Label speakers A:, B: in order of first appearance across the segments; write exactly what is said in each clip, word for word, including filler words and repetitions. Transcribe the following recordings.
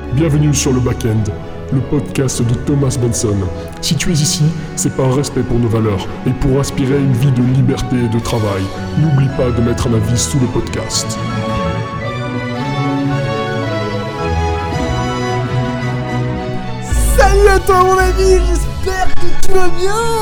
A: Bienvenue sur le Back-end, le podcast de Thomas Benson. Si tu es ici, c'est par respect pour nos valeurs et pour aspirer à une vie de liberté et de travail. N'oublie pas de mettre un avis sous le podcast.
B: Salut à toi mon ami, j'espère que tu vas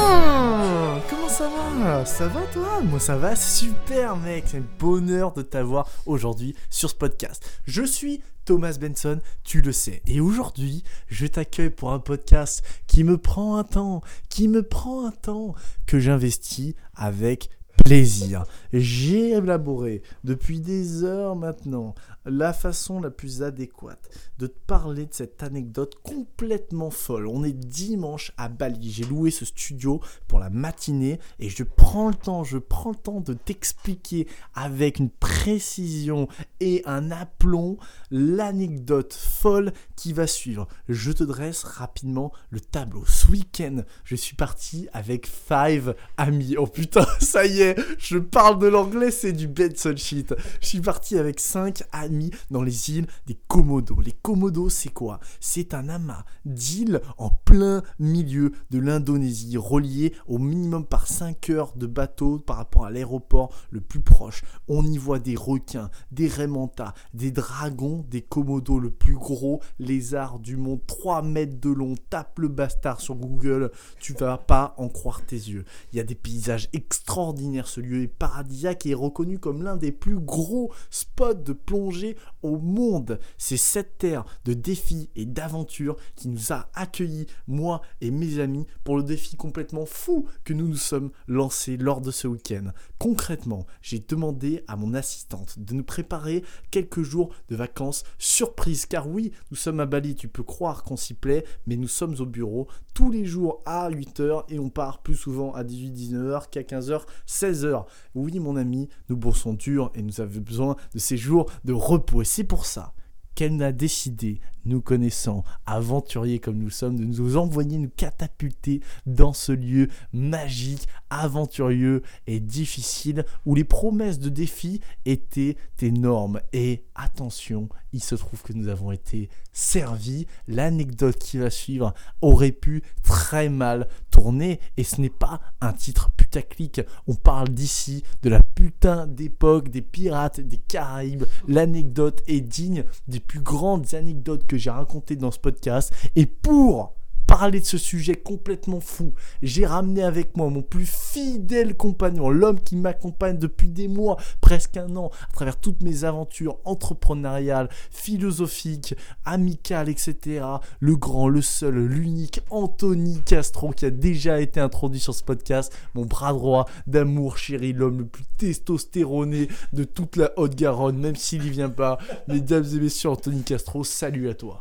B: bien. Comment ça va? Ça va toi? Moi ça va super mec, c'est un bonheur de t'avoir aujourd'hui sur ce podcast. Je suis Thomas Benson, tu le sais. Et aujourd'hui, je t'accueille pour un podcast qui me prend un temps, qui me prend un temps que j'investis avec plaisir. J'ai élaboré depuis des heures maintenant la façon la plus adéquate de te parler de cette anecdote complètement folle. On est dimanche à Bali, j'ai loué ce studio pour la matinée et je prends le temps, je prends le temps de t'expliquer avec une précision et un aplomb l'anecdote folle qui va suivre. Je te dresse rapidement le tableau. Ce week-end, je suis parti avec five amis. Oh putain, ça y est, je parle de l'anglais, c'est du Benson shit. Je suis parti avec cinq amis dans les îles des Komodo. Les Komodo, c'est quoi? C'est un amas d'îles en plein milieu de l'Indonésie, relié au minimum par cinq heures de bateau par rapport à l'aéroport le plus proche. On y voit des requins, des raimentas, des dragons, des Komodo, le plus gros lézard du monde, trois mètres de long. Tape le bastard sur Google, tu vas pas en croire tes yeux. Il y a des paysages extraordinaires, ce lieu est paradisiaque et est reconnu comme l'un des plus gros spots de plongée au monde. C'est cette terre de défis et d'aventures qui nous a accueillis, moi et mes amis, pour le défi complètement fou que nous nous sommes lancés lors de ce week-end. Concrètement, j'ai demandé à mon assistante de nous préparer quelques jours de vacances surprises, car oui, nous sommes à Bali, tu peux croire qu'on s'y plaît, mais nous sommes au bureau tous les jours à huit heures et on part plus souvent à dix-huit dix-neuf heures qu'à quinze heures seize heures. Oui mon ami, nous bossons dur et nous avons besoin de ces jours de repos. Et c'est pour ça qu'elle a décidé, nous connaissant, aventuriers comme nous sommes, de nous envoyer, nous catapulter dans ce lieu magique, aventurieux et difficile, où les promesses de défis étaient énormes. Et attention, il se trouve que nous avons été servis. L'anecdote qui va suivre aurait pu très mal tourner, et ce n'est pas un titre putaclic. On parle d'ici de la putain d'époque des pirates des Caraïbes. L'anecdote est digne des plus grandes anecdotes que j'ai racontées dans ce podcast, et pour parler de ce sujet complètement fou, j'ai ramené avec moi mon plus fidèle compagnon, l'homme qui m'accompagne depuis des mois, presque un an, à travers toutes mes aventures entrepreneuriales, philosophiques, amicales, et cetera. Le grand, le seul, l'unique Anthony Castro, qui a déjà été introduit sur ce podcast, mon bras droit d'amour chéri, l'homme le plus testostéroné de toute la Haute-Garonne, même s'il y vient pas. Mesdames et messieurs, Anthony Castro, salut à toi.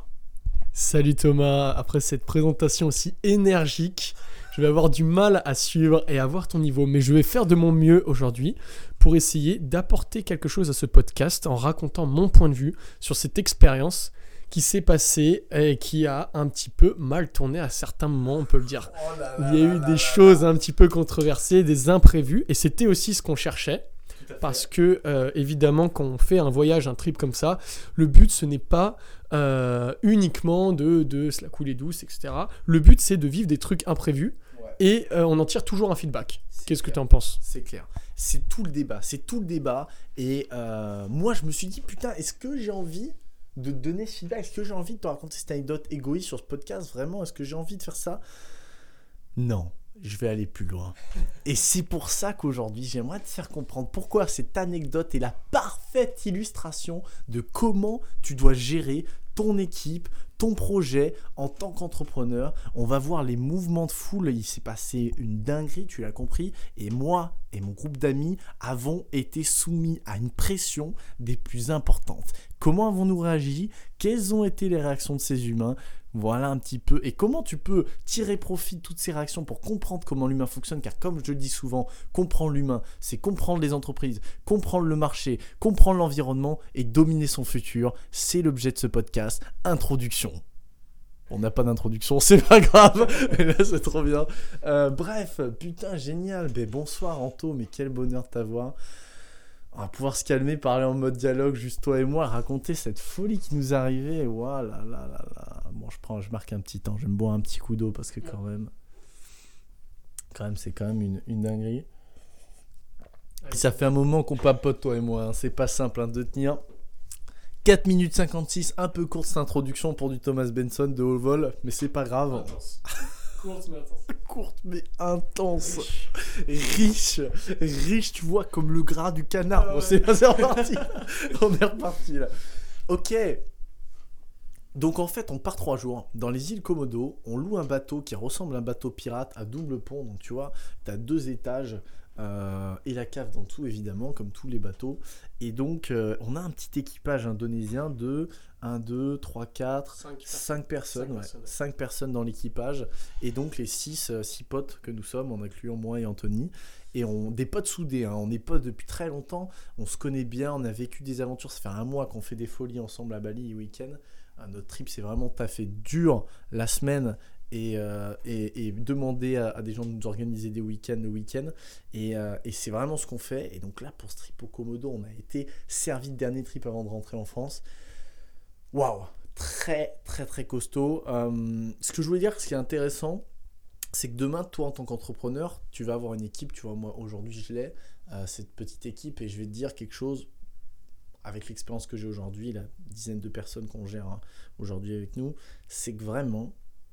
C: Salut Thomas, après cette présentation aussi énergique, je vais avoir du mal à suivre et à voir ton niveau, mais je vais faire de mon mieux aujourd'hui pour essayer d'apporter quelque chose à ce podcast en racontant mon point de vue sur cette expérience qui s'est passée et qui a un petit peu mal tourné à certains moments, on peut le dire.
B: Oh là là
C: Il y a eu
B: là
C: des
B: là
C: choses
B: là.
C: un petit peu controversées, des imprévus, et c'était aussi ce qu'on cherchait. Parce que, euh, évidemment, quand on fait un voyage, un trip comme ça, le but, ce n'est pas euh, uniquement de, de se la couler douce, et cetera. Le but, c'est de vivre des trucs imprévus, ouais. Et euh, on en tire toujours un feedback. C'est Qu'est-ce clair. que tu en penses?
B: C'est clair. C'est tout le débat. C'est tout le débat. Et euh, moi, je me suis dit, putain, est-ce que j'ai envie de donner ce feedback? Est-ce que j'ai envie de te raconter cette anecdote égoïste sur ce podcast? Vraiment, est-ce que j'ai envie de faire ça? Non. Je vais aller plus loin. Et c'est pour ça qu'aujourd'hui, j'aimerais te faire comprendre pourquoi cette anecdote est la parfaite illustration de comment tu dois gérer ton équipe, ton projet en tant qu'entrepreneur. On va voir les mouvements de foule. Il s'est passé une dinguerie, tu l'as compris. Et moi et mon groupe d'amis avons été soumis à une pression des plus importantes. Comment avons-nous réagi? Quelles ont été les réactions de ces humains? Voilà un petit peu. Et comment tu peux tirer profit de toutes ces réactions pour comprendre comment l'humain fonctionne? Car comme je le dis souvent, comprendre l'humain, c'est comprendre les entreprises, comprendre le marché, comprendre l'environnement et dominer son futur. C'est l'objet de ce podcast. Introduction. On n'a pas d'introduction, c'est pas grave. Mais là, c'est trop bien. Euh, bref, putain, génial. Mais bonsoir Anto, mais quel bonheur de t'avoir. On va pouvoir se calmer, parler en mode dialogue, juste toi et moi, raconter cette folie qui nous est arrivée. Ouah là là là là. Bon, je prends, je marque un petit temps, je vais me boire un petit coup d'eau parce que quand même, quand même, c'est quand même une, une dinguerie. Et ça fait un moment qu'on papote, toi et moi, hein. C'est pas simple hein, de tenir. quatre minutes cinquante-six, un peu courte cette introduction pour du Thomas Benson de haut vol, mais c'est pas grave.
C: Intense. Courte mais intense.
B: Courte mais intense. Riche. Riche, tu vois, comme le gras du canard.
C: Ah
B: Bon,
C: ouais.
B: c'est, c'est reparti. On est reparti là. Ok. Donc en fait, on part trois jours dans les îles Komodo. On loue un bateau qui ressemble à un bateau pirate à double pont. Donc tu vois, t'as deux étages. Euh, et la cave dans tout évidemment comme tous les bateaux et donc euh, on a un petit équipage indonésien de un, deux, trois, quatre, cinq personnes, ouais.
C: personnes.
B: cinq personnes dans l'équipage et donc les six potes que nous sommes en incluant moi et Anthony et on, des potes soudés, hein. On est potes depuis très longtemps, on se connaît bien, on a vécu des aventures, ça fait un mois qu'on fait des folies ensemble à Bali les week-ends. Euh, notre trip c'est vraiment taffé dur la semaine Et, euh, et, et demander à, à des gens de nous organiser des week-ends le week-end et, euh, et c'est vraiment ce qu'on fait. Et donc là pour ce trip au Komodo on a été servi de dernier trip avant de rentrer en France. Waouh, très très très costaud. Euh, ce que je voulais dire, ce qui est intéressant, c'est que demain toi en tant qu'entrepreneur tu vas avoir une équipe. Tu vois, moi aujourd'hui je l'ai, euh, cette petite équipe, et je vais te dire quelque chose avec l'expérience que j'ai aujourd'hui, la dizaine de personnes qu'on gère hein, aujourd'hui avec nous, c'est que vraiment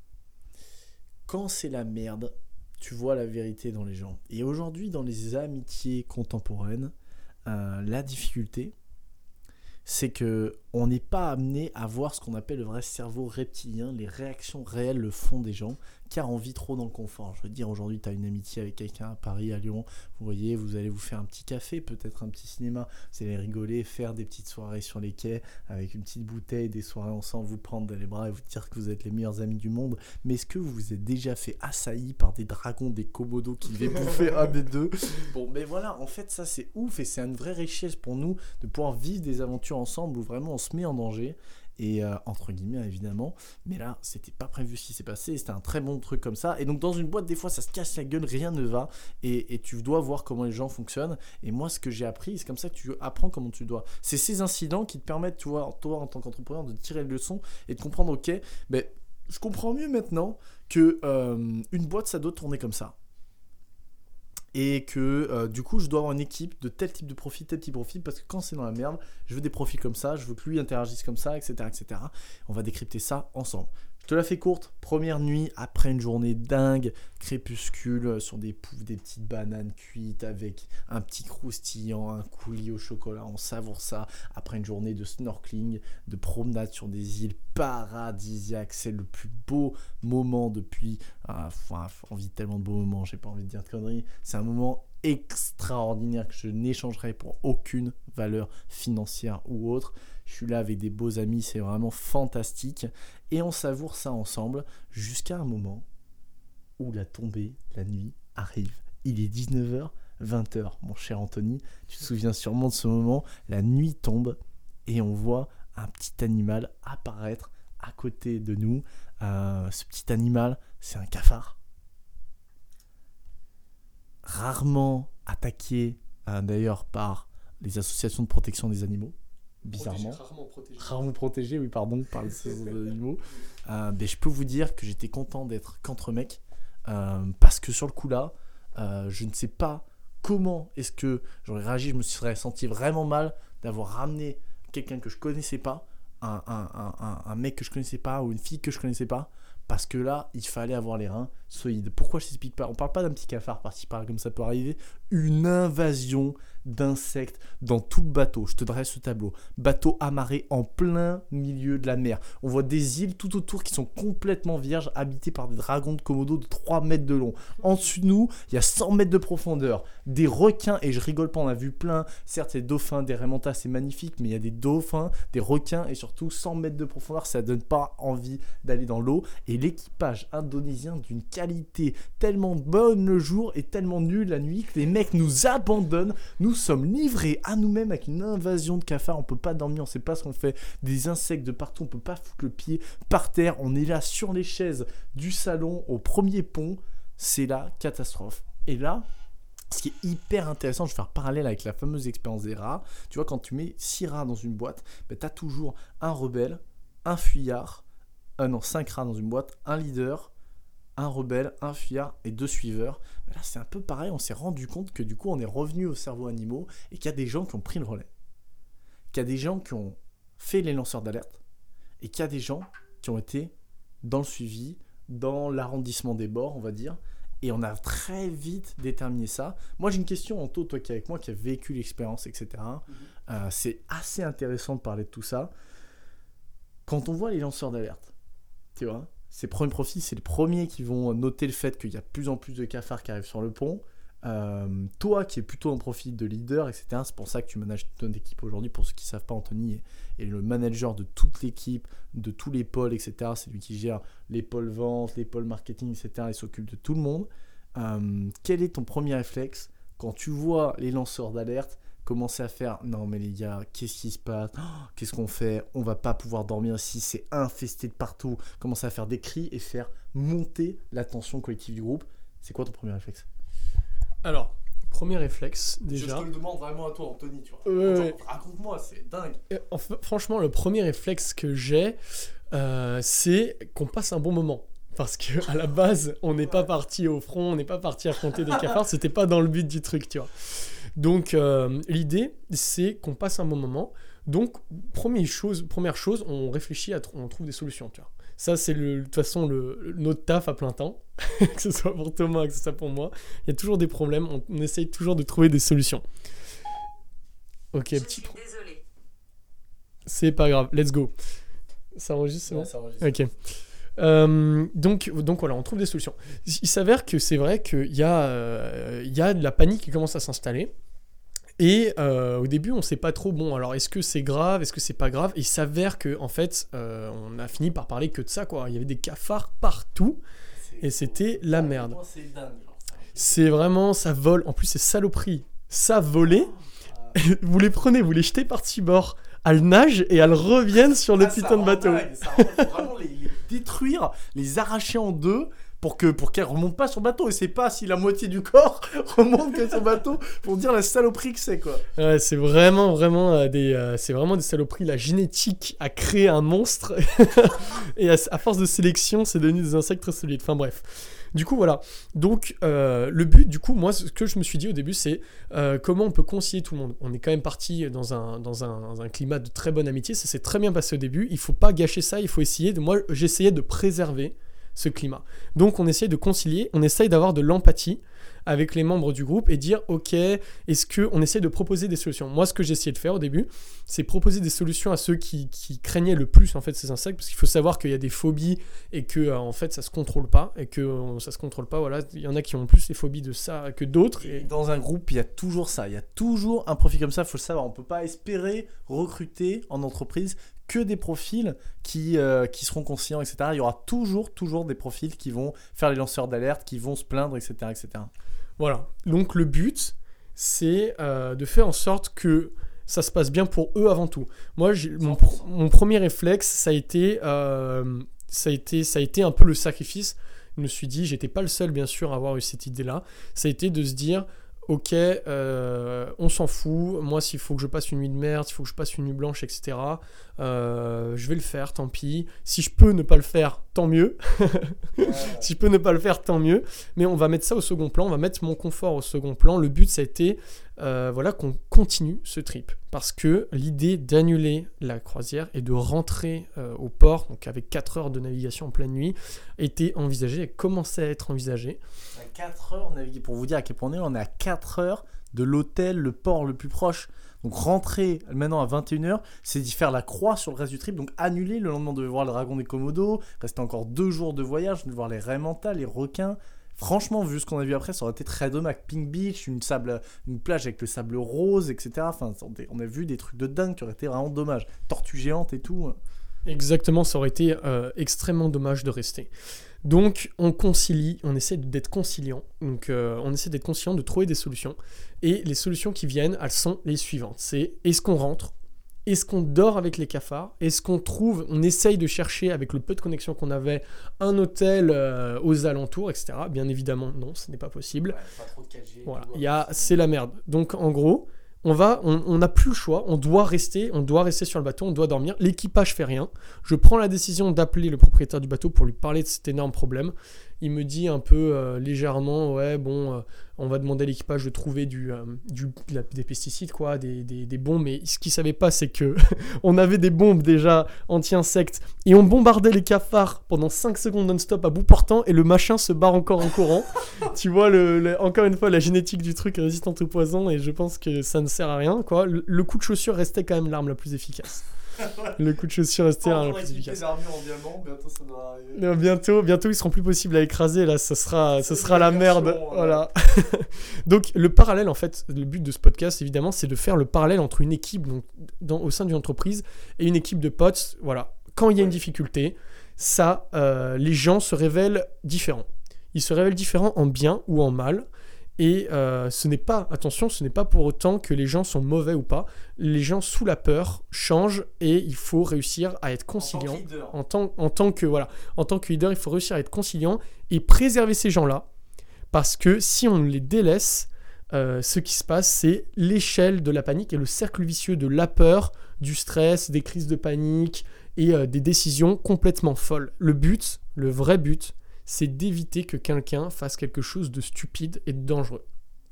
B: quand c'est la merde, tu vois la vérité dans les gens. Et aujourd'hui, dans les amitiés contemporaines, euh, la difficulté, c'est que on n'est pas amené à voir ce qu'on appelle le vrai cerveau reptilien, les réactions réelles, le fond des gens, car on vit trop dans le confort. Je veux dire, aujourd'hui, tu as une amitié avec quelqu'un à Paris, à Lyon, vous voyez, vous allez vous faire un petit café, peut-être un petit cinéma, vous allez rigoler, faire des petites soirées sur les quais, avec une petite bouteille, des soirées ensemble, vous prendre dans les bras et vous dire que vous êtes les meilleurs amis du monde. Mais est-ce que vous vous êtes déjà fait assaillir par des dragons, des komodos qui devaient bouffer un des deux? Bon, mais voilà, en fait, ça c'est ouf, et c'est une vraie richesse pour nous de pouvoir vivre des aventures ensemble où vraiment on se met en danger. Et euh, entre guillemets évidemment, mais là c'était pas prévu ce qui s'est passé, c'était un très bon truc comme ça. Et donc dans une boîte des fois ça se casse la gueule, rien ne va, et, et tu dois voir comment les gens fonctionnent. Et moi ce que j'ai appris, c'est comme ça que tu apprends comment tu dois, c'est ces incidents qui te permettent, tu vois, toi en tant qu'entrepreneur, de tirer le leçon et de comprendre, ok, ben je comprends mieux maintenant que euh, une boîte ça doit tourner comme ça. Et que euh, du coup je dois avoir une équipe de tel type de profil, tel type de profil, parce que quand c'est dans la merde, je veux des profils comme ça, je veux que lui interagisse comme ça, etc, etc. On va décrypter ça ensemble. Je te la fais courte, première nuit, après une journée dingue, crépuscule, sur des poufs, des petites bananes cuites avec un petit croustillant, un coulis au chocolat, on savoure ça, après une journée de snorkeling, de promenade sur des îles paradisiaques, c'est le plus beau moment depuis, ah, enfin, on vit tellement de beaux moments, j'ai pas envie de dire de conneries, c'est un moment extraordinaire que je n'échangerai pour aucune valeur financière ou autre. Je suis là avec des beaux amis, c'est vraiment fantastique, et on savoure ça ensemble jusqu'à un moment où la tombée, la nuit arrive. Il est dix-neuf heures, vingt heures, mon cher Anthony, tu te souviens sûrement de ce moment. La nuit tombe et on voit un petit animal apparaître à côté de nous. Euh, ce petit animal, c'est un cafard. Rarement attaqué euh, d'ailleurs par les associations de protection des animaux, bizarrement.
C: Protégé, rarement protégé.
B: Rarement protégé, oui, pardon, par les associations des animaux. Euh, mais je peux vous dire que j'étais content d'être qu'entre mecs, euh, parce que sur le coup là, euh, je ne sais pas comment est-ce que j'aurais réagi. Je me serais senti vraiment mal d'avoir ramené quelqu'un que je connaissais pas, un, un, un, un, un mec que je connaissais pas ou une fille que je connaissais pas. Parce que là, il fallait avoir les reins solides. Pourquoi je t'explique pas? On parle pas d'un petit cafard par-ci par-là comme ça peut arriver. Une invasion d'insectes dans tout le bateau. Je te dresse ce tableau. Bateau amarré en plein milieu de la mer. On voit des îles tout autour qui sont complètement vierges, habitées par des dragons de Komodo de trois mètres de long. En dessous de nous, il y a cent mètres de profondeur. Des requins, et je rigole pas, on a vu plein. Certes, les dauphins, des raimentas, c'est magnifique, mais il y a des dauphins, des requins, et surtout cent mètres de profondeur, ça donne pas envie d'aller dans l'eau. Et l'équipage indonésien d'une qualité tellement bonne le jour et tellement nulle la nuit que les mecs nous abandonnent. Nous sommes livrés à nous-mêmes avec une invasion de cafards. On peut pas dormir, on sait pas ce qu'on fait. Des insectes de partout, on peut pas foutre le pied par terre. On est là sur les chaises du salon au premier pont. C'est la catastrophe. Et là, Ce qui est hyper intéressant, je vais faire parallèle avec la fameuse expérience des rats. Tu vois, quand tu mets six rats dans une boîte, ben, tu as toujours un rebelle, un fuyard, euh, non, cinq rats dans une boîte, un leader, un rebelle, un fuyard et deux suiveurs. Mais là, c'est un peu pareil, on s'est rendu compte que du coup, on est revenu aux cerveaux animaux et qu'il y a des gens qui ont pris le relais. Qu'il y a des gens qui ont fait les lanceurs d'alerte et qu'il y a des gens qui ont été dans le suivi, dans l'arrondissement des bords, on va dire. Et on a très vite déterminé ça. Moi, j'ai une question, Anto, toi qui es avec moi, qui a vécu l'expérience, et cetera. Mm-hmm. Euh, c'est assez intéressant de parler de tout ça. Quand on voit les lanceurs d'alerte, tu vois, ces premiers profils, c'est les premiers qui vont noter le fait qu'il y a de plus en plus de cafards qui arrivent sur le pont. Euh, toi, qui es plutôt un profil de leader, et cetera. C'est pour ça que tu manages toute ton équipe aujourd'hui. Pour ceux qui ne savent pas, Anthony est, est le manager de toute l'équipe, de tous les pôles, et cetera. C'est lui qui gère les pôles vente, les pôles marketing, et cetera. Il s'occupe de tout le monde. Euh, quel est ton premier réflexe quand tu vois les lanceurs d'alerte commencer à faire « Non mais les gars, qu'est-ce qui se passe oh, qu'est-ce qu'on fait? On va pas pouvoir dormir ici, c'est infesté de partout. » Commencer à faire des cris et faire monter la tension collective du groupe. C'est quoi ton premier réflexe?
C: Alors, premier réflexe, déjà...
B: Je te le demande vraiment à toi, Anthony, tu vois.
C: Euh,
B: Genre, raconte-moi, c'est dingue.
C: Enfin, franchement, le premier réflexe que j'ai, euh, c'est qu'on passe un bon moment. Parce qu'à la base, on n'est pas parti au front, on n'est pas parti affronter des cafards, c'était pas dans le but du truc, tu vois. Donc, euh, l'idée, c'est qu'on passe un bon moment. Donc, première chose, première chose on réfléchit, à tr- on trouve des solutions, tu vois. Ça, c'est le, de toute façon le, le, notre taf à plein temps, que ce soit pour Thomas, que ce soit pour moi. Il y a toujours des problèmes, on, on essaye toujours de trouver des solutions. Ok,
D: Je
C: petit
D: suis désolé.
C: C'est pas grave, let's go. Ça enregistre, c'est bon ?
B: Ouais, ça enregistre.
C: Ok. Euh, donc, donc voilà, on trouve des solutions. Il s'avère que c'est vrai qu'il y a, euh, il y a de la panique qui commence à s'installer. Et euh, au début, on ne sait pas trop, bon, alors est-ce que c'est grave, est-ce que c'est pas grave? Et il s'avère que en fait, euh, on a fini par parler que de ça, quoi. Il y avait des cafards partout,
B: C'est
C: et c'était la merde.
B: Moi, c'est dingue, genre, ça.
C: C'est vraiment, ça vole. En plus, c'est saloperie. Ça volait. Vous les prenez, vous les jetez par-dessus bord. Elles nagent et elles reviennent sur le
B: Ah, ça
C: putain de
B: rend
C: bateau.
B: dingue, ça rend- faut vraiment les, les détruire, les arracher en deux pour que pour qu'elles remontent pas sur le bateau. Et c'est pas si la moitié du corps remonte que sur le bateau pour dire la saloperie que c'est, quoi.
C: Ouais, c'est vraiment, vraiment euh, des, euh, c'est vraiment des saloperies. La génétique a créé un monstre et à, à force de sélection, c'est devenu des insectes très solides. Enfin bref. Du coup, voilà. Donc, euh, le but, du coup, moi, ce que je me suis dit au début, c'est euh, comment on peut concilier tout le monde. On est quand même parti dans un, dans un, dans un climat de très bonne amitié. Ça s'est très bien passé au début. Il faut pas gâcher ça. Il faut essayer de. Moi, j'essayais de préserver ce climat. Donc, on essaye de concilier. On essaye d'avoir de l'empathie avec les membres du groupe et dire ok, est-ce qu'on essaie de proposer des solutions? Moi, ce que j'ai essayé de faire au début, c'est proposer des solutions à ceux qui, qui craignaient le plus en fait ces insectes, parce qu'il faut savoir qu'il y a des phobies et que euh, en fait ça se contrôle pas et que euh, ça se contrôle pas. Voilà, il y en a qui ont plus les phobies de ça que d'autres.
B: Et
C: Et...
B: dans un groupe, il y a toujours ça. Il y a toujours un profil comme ça, il faut le savoir. On peut pas espérer recruter en entreprise que des profils qui, euh, qui seront conscients, et cetera. Il y aura toujours, toujours des profils qui vont faire les lanceurs d'alerte, qui vont se plaindre, et cetera, et cetera.
C: Voilà. Donc le but, c'est euh, de faire en sorte que ça se passe bien pour eux avant tout. Moi, j'ai, mon, pr- mon premier réflexe, ça a été, euh, ça a été, ça a été un peu le sacrifice. Je me suis dit, j'étais pas le seul, bien sûr, à avoir eu cette idée-là. Ça a été de se dire, ok, euh, on s'en fout. Moi, s'il faut que je passe une nuit de merde, s'il faut que je passe une nuit blanche, et cetera, euh, je vais le faire, tant pis. Si je peux ne pas le faire, tant mieux. Si je peux ne pas le faire, tant mieux. Mais on va mettre ça au second plan, on va mettre mon confort au second plan. Le but, ça a été euh, voilà, qu'on continue ce trip. Parce que l'idée d'annuler la croisière et de rentrer euh, au port, donc avec quatre heures de navigation en pleine nuit, était envisagée, elle commençait à être envisagée.
B: À quatre heures, naviguer. Pour vous dire à quel point on est, on est à quatre heures de l'hôtel, le port le plus proche. Donc rentrer maintenant à vingt et une heures, c'est d'y faire la croix sur le reste du trip. Donc annuler, le lendemain de voir le dragon des Komodo, rester encore deux jours de voyage, de voir les raies mentales, les requins. Franchement, vu ce qu'on a vu après, ça aurait été très dommage. Pink Beach, une, sable, une plage avec le sable rose, et cetera. Enfin, on a vu des trucs de dingue qui auraient été vraiment dommage. Tortues géantes et tout.
C: Exactement, ça aurait été euh, extrêmement dommage de rester. Donc on concilie, on essaie d'être conciliant, donc euh, on essaie d'être conciliant, de trouver des solutions. Et les solutions qui viennent, elles sont les suivantes. C'est est-ce qu'on rentre Est-ce qu'on dort avec les cafards? Est-ce qu'on trouve, on essaye de chercher avec le peu de connexion qu'on avait un hôtel euh, aux alentours, et cetera. Bien évidemment, non, ce n'est pas possible.
B: Ouais, pas trop de quatre G.
C: Voilà,
B: tout,
C: il y a,
B: ouais,
C: c'est la merde. Donc en gros, on va, on on n'a plus le choix. On doit rester, on doit rester sur le bateau, on doit dormir. L'équipage fait rien. Je prends la décision d'appeler le propriétaire du bateau pour lui parler de cet énorme problème. Il me dit un peu euh, légèrement, ouais, bon, euh, on va demander à l'équipage de trouver du, euh, du, de la- des pesticides, quoi, des, des, des bombes. Mais ce qu'il savait pas, c'est que on avait des bombes déjà anti-insectes et on bombardait les cafards pendant cinq secondes non-stop à bout portant et le machin se barre encore en courant. Tu vois, le, le- encore une fois, la génétique du truc est résistante au poison et je pense que ça ne sert à rien, quoi. Le, le coup de chaussure restait quand même l'arme la plus efficace. Le coup de chaussure restait l'arme la plus efficace.
B: d'armure en diamant, bientôt ça doit arriver.
C: Euh, Bientôt, bientôt, ils seront plus possibles à écraser. Là, ça sera, ça sera la merde.
B: version, ouais.
C: Voilà. Donc, le parallèle, en fait, le but de ce podcast, évidemment, c'est de faire le parallèle entre une équipe, donc, dans, au sein d'une entreprise, et une équipe de potes. Voilà. Quand il y a une difficulté, ça, euh, les gens se révèlent différents. Ils se révèlent différents en bien ou en mal. Et euh, ce n'est pas, attention, ce n'est pas pour autant que les gens sont mauvais ou pas. Les gens sous la peur changent et il faut réussir à être conciliant. En tant, en tant que voilà, en tant que leader, il faut réussir à être conciliant et préserver ces gens-là. Parce que si on les délaisse, euh, ce qui se passe, c'est l'échelle de la panique et le cercle vicieux de la peur, du stress, des crises de panique et euh, des décisions complètement folles. Le but, le vrai but, c'est d'éviter que quelqu'un fasse quelque chose de stupide et de dangereux.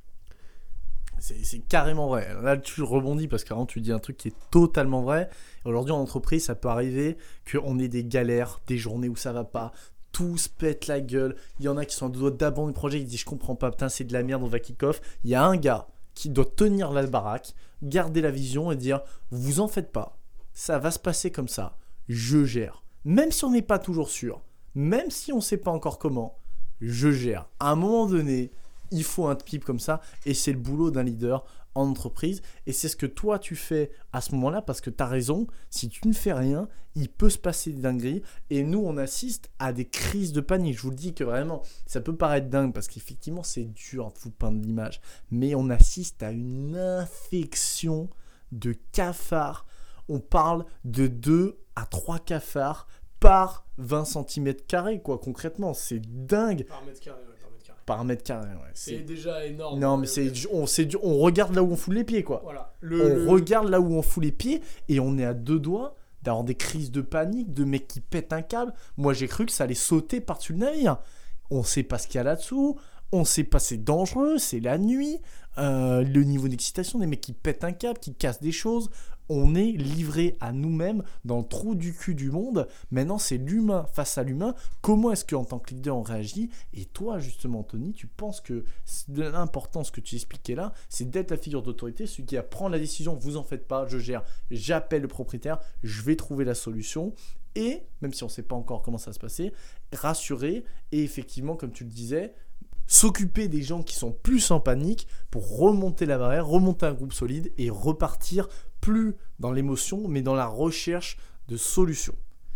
B: C'est, c'est carrément vrai. Là, tu rebondis parce qu'avant, tu dis un truc qui est totalement vrai. Aujourd'hui, en entreprise, ça peut arriver qu'on ait des galères, des journées où ça va pas. Tout se pète la gueule. Il y en a qui sont à deux doigts d'abandonner le projet. Ils disent, je comprends pas, putain, c'est de la merde, on va kick-off. Il y a un gars qui doit tenir la baraque, garder la vision et dire, vous en faites pas. Ça va se passer comme ça. Je gère. Même si on n'est pas toujours sûr. Même si on ne sait pas encore comment, je gère. À un moment donné, il faut un type comme ça et c'est le boulot d'un leader en entreprise et c'est ce que toi tu fais à ce moment-là parce que tu as raison, si tu ne fais rien, il peut se passer des dingueries et nous on assiste à des crises de panique. Je vous le dis que vraiment, ça peut paraître dingue parce qu'effectivement c'est dur de vous peindre l'image, mais on assiste à une infection de cafards. On parle de deux à trois cafards par vingt centimètres carrés, quoi, concrètement. C'est dingue.
C: Par mètre carré, ouais, par mètre carré.
B: Par mètre carré, ouais.
C: C'est
B: C'est...
C: déjà énorme.
B: Non, mais c'est, on, c'est dur. On regarde là où on fout les pieds, quoi.
C: Voilà.
B: on
C: Le, le-
B: regarde là où on fout les pieds et on est à deux doigts d'avoir des crises de panique, de mecs qui pètent un câble. Moi, j'ai cru que ça allait sauter par-dessus le navire. On sait pas ce qu'il y a là-dessous. On sait pas, c'est dangereux, c'est la nuit. Euh, le niveau d'excitation, des mecs qui pètent un câble, qui cassent des choses. On est livré à nous-mêmes dans le trou du cul du monde. Maintenant, c'est l'humain face à l'humain. Comment est-ce qu'en tant que leader, on réagit? Et toi, justement, Anthony, tu penses que de l'importance que tu expliquais là, c'est d'être la figure d'autorité, celui qui va prendre la décision, vous en faites pas, je gère, j'appelle le propriétaire, je vais trouver la solution. Et, même si on ne sait pas encore comment ça va se passer, rassurer et effectivement, comme tu le disais, s'occuper des gens qui sont plus en panique pour remonter la barrière, remonter un groupe solide et repartir plus dans l'émotion, mais dans la recherche de solutions.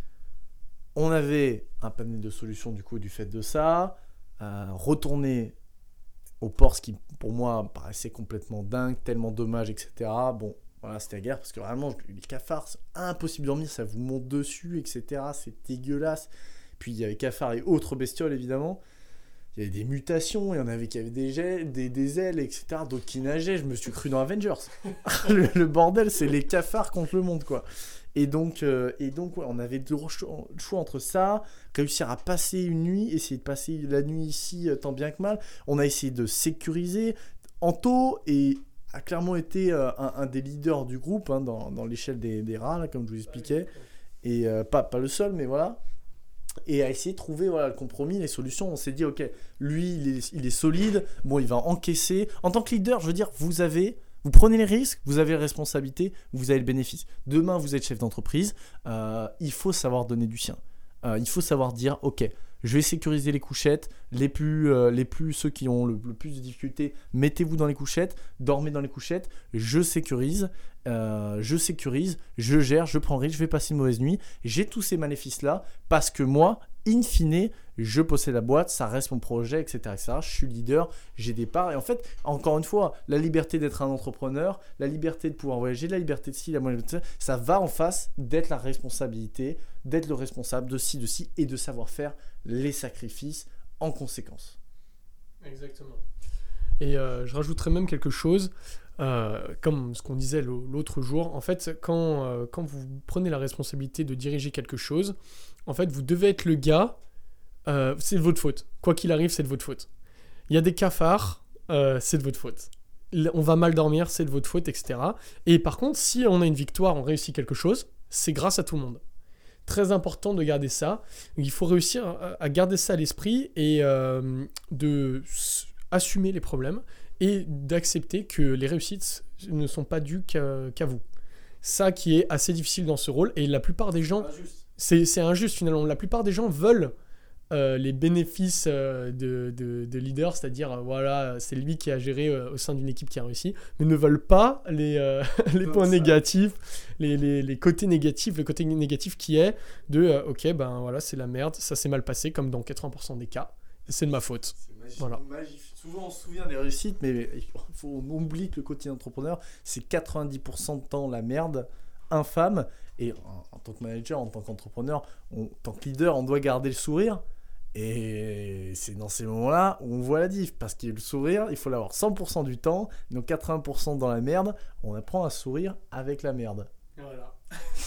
B: On avait un panel de solutions du coup du fait de ça, euh, retourner au port, ce qui pour moi paraissait complètement dingue, tellement dommage, et cetera. Bon, voilà, c'était la guerre parce que vraiment, les cafards, c'est impossible de dormir, ça vous monte dessus, et cetera. C'est dégueulasse. Puis il y avait cafards et autres bestioles évidemment. Il y avait des mutations, il y en avait qui avaient des, gel, des, des ailes, et cetera. D'autres qui nageaient, je me suis cru dans Avengers. le, le bordel, c'est les cafards contre le monde, quoi. Et donc, euh, et donc ouais, on avait le choix, choix entre ça, réussir à passer une nuit, essayer de passer la nuit ici euh, tant bien que mal. On a essayé de sécuriser. Anto et a clairement été euh, un, un des leaders du groupe, hein, dans, dans l'échelle des, des rats, là, comme je vous expliquais. Et euh, pas, pas le seul, mais voilà. Et à essayer de trouver voilà, le compromis, les solutions. On s'est dit, ok, lui, il est, il est solide, bon, il va encaisser. En tant que leader, je veux dire, vous avez, vous prenez les risques, vous avez la responsabilité, vous avez le bénéfice. Demain, vous êtes chef d'entreprise, euh, il faut savoir donner du sien. Euh, il faut savoir dire, ok, je vais sécuriser les couchettes, les plus, euh, les plus ceux qui ont le, le plus de difficultés, mettez-vous dans les couchettes, dormez dans les couchettes, je sécurise. euh, je sécurise, je gère, je prends risque, je vais passer une mauvaise nuit. J'ai tous ces bénéfices-là parce que moi, in fine, je possède la boîte, ça reste mon projet, et cetera, et cetera. Je suis leader, j'ai des parts. Et en fait, encore une fois, la liberté d'être un entrepreneur, la liberté de pouvoir voyager, la liberté de ci, la moyenne de ça, ça va en face d'être la responsabilité, d'être le responsable de ci, de ci et de savoir faire les sacrifices en conséquence.
C: Exactement. Et euh, je rajouterais même quelque chose, euh, comme ce qu'on disait l'autre jour. En fait, quand, euh, quand vous prenez la responsabilité de diriger quelque chose, en fait, vous devez être le gars, euh, c'est de votre faute. Quoi qu'il arrive, c'est de votre faute. Il y a des cafards, euh, c'est de votre faute. On va mal dormir, c'est de votre faute, et cetera. Et par contre, si on a une victoire, on réussit quelque chose, c'est grâce à tout le monde. Très important de garder ça. Il faut réussir à garder ça à l'esprit et euh, de assumer les problèmes et d'accepter que les réussites ne sont pas dues qu'à, qu'à vous. Ça qui est assez difficile dans ce rôle et la plupart des gens, c'est, c'est injuste finalement. La plupart des gens veulent euh, les bénéfices euh, de, de, de leader, c'est-à-dire euh, voilà, c'est lui qui a géré euh, au sein d'une équipe qui a réussi, mais ne veulent pas les, euh, les points ça. négatifs, les, les, les côtés négatifs, le côté négatif qui est de euh, ok, ben voilà, c'est la merde, ça s'est mal passé, comme dans quatre-vingts pour cent des cas, c'est de ma faute.
B: C'est magique,
C: voilà.
B: magique. Souvent on se souvient des réussites, mais faut, on oublie que le quotidien d'entrepreneur, c'est quatre-vingt-dix pour cent de temps la merde, infâme. Et en, en tant que manager, en tant qu'entrepreneur, on, en tant que leader, on doit garder le sourire. Et c'est dans ces moments-là où on voit la diff. Parce que le sourire, il faut l'avoir cent pour cent du temps. Donc quatre-vingts pour cent dans la merde, on apprend à sourire avec la merde.
C: Voilà.